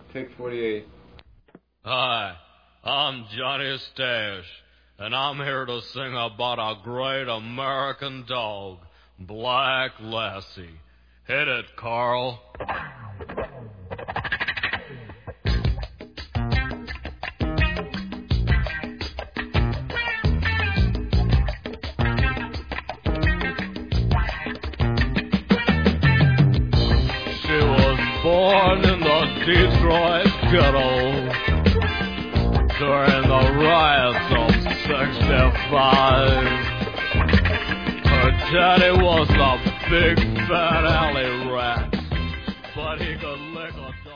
Take 48. Hi, I'm Johnny Stash, and I'm here to sing about a great American dog, Black Lassie. Hit it, Carl. She was born in the Detroit ghetto during the riots of '65. Her daddy was a big fat alley rat, but he could lick a